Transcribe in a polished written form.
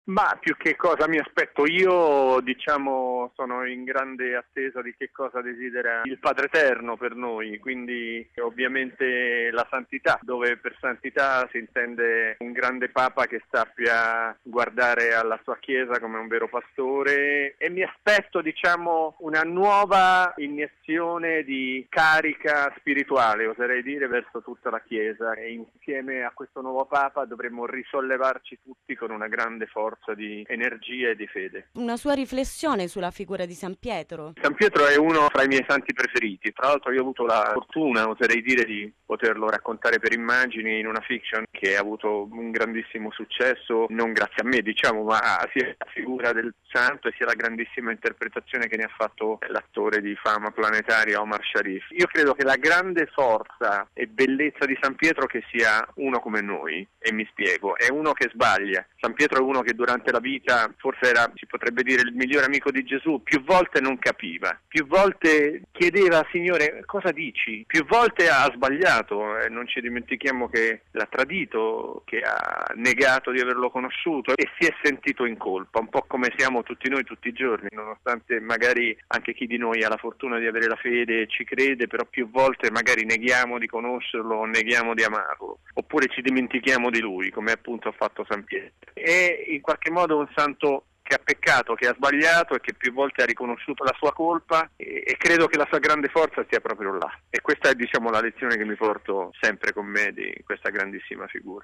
Ma più che cosa mi aspetto io, diciamo, sono in grande attesa di che cosa desidera il Padre Eterno per noi, quindi ovviamente la santità, dove per santità si intende un grande Papa che sappia guardare alla sua Chiesa come un vero pastore, e mi aspetto, diciamo, una nuova iniezione di carica spirituale, oserei dire, verso tutta la Chiesa, e insieme a questo nuovo Papa dovremmo risollevarci tutti con una grande forza di energia e di fede. Una sua riflessione sulla figura di San Pietro. San Pietro è uno fra i miei santi preferiti, tra l'altro io ho avuto la fortuna, oserei dire, di poterlo raccontare per immagini in una fiction che ha avuto un grandissimo successo, non grazie a me diciamo, ma sia la figura del santo e sia la grandissima interpretazione che ne ha fatto l'attore di fama planetaria Omar Sharif. Io credo che la grande forza e bellezza di San Pietro che sia uno come noi, e mi spiego, è uno che sbaglia. San Pietro è uno che durante la vita forse era, si potrebbe dire, il migliore amico di Gesù, più volte non capiva, più volte chiedeva: Signore, cosa dici? Più volte ha sbagliato, non ci dimentichiamo che l'ha tradito, che ha negato di averlo conosciuto e si è sentito in colpa, un po' come siamo tutti noi tutti i giorni, nonostante magari anche chi di noi ha la fortuna di avere la fede e ci crede, però più volte magari neghiamo di conoscerlo o neghiamo di amarlo, oppure ci dimentichiamo di lui, come appunto ha fatto San Pietro. È in qualche modo un santo che ha peccato, che ha sbagliato e che più volte ha riconosciuto la sua colpa, e credo che la sua grande forza stia proprio là. E questa è, diciamo, la lezione che mi porto sempre con me di questa grandissima figura.